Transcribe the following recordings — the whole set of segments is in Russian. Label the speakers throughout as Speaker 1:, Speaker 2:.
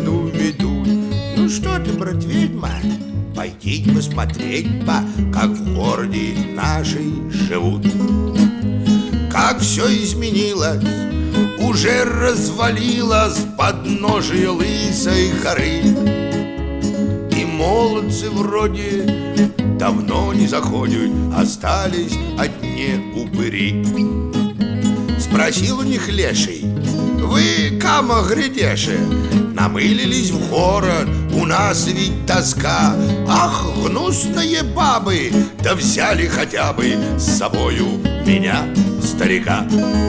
Speaker 1: году ведут. Ну что ты, брат, ведьма, пойти посмотреть-по, как в городе нашей живут. Как все изменилось, уже развалилось подножие лысой горы. И молодцы вроде давно не заходят, остались одни упыри. Спросил у них леший: вы, кама глядеши, намылились в город, у нас ведь тоска. Ах, гнусные бабы, да взяли хотя бы с собою меня, старика.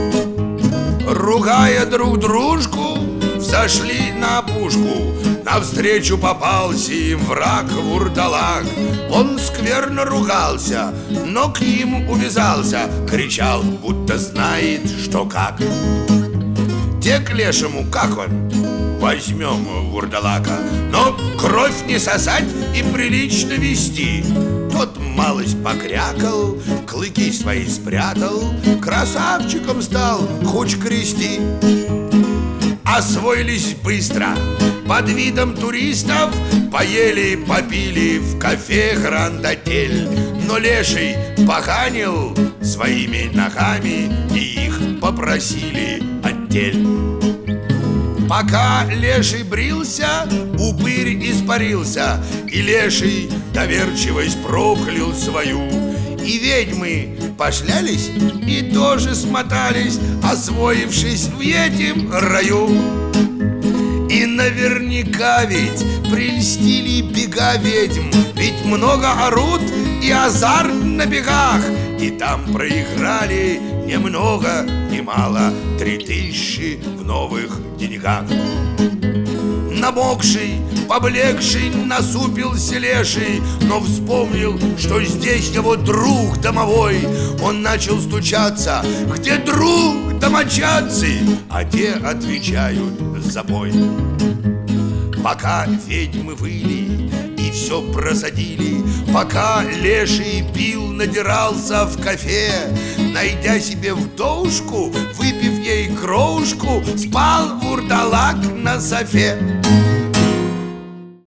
Speaker 1: Ругая друг дружку, взошли на опушку. Навстречу попался им враг вурдалак. Он скверно ругался, но к ним увязался, кричал, будто знает, что как. Те к лешему, как он? Возьмем вурдалака, но кровь не сосать и прилично вести. Тот малость покрякал, клыки свои спрятал, красавчиком стал, хоть крести. Освоились быстро, под видом туристов поели, попили в кафе Гранд-Отель. Но леший поганил своими ногами, и их попросили отдель. Пока леший брился, упырь испарился, и леший доверчивость проклял свою. И ведьмы пошлялись и тоже смотались, освоившись в этим раю. И наверняка ведь прельстили бега ведьм, ведь много орут и азарт на бегах. И там проиграли ни много ни мало 3000 в новых деньгах. Намокший, поблекший, насупился леший, но вспомнил, что здесь его друг домовой. Он начал стучаться: где друг, домочадцы? А те отвечают: забой. Пока ведьмы выли и все просадили, пока леший пил, надирался в кафе, найдя себе вдовушку, выпив ей крошку, спал вурдалак на софе.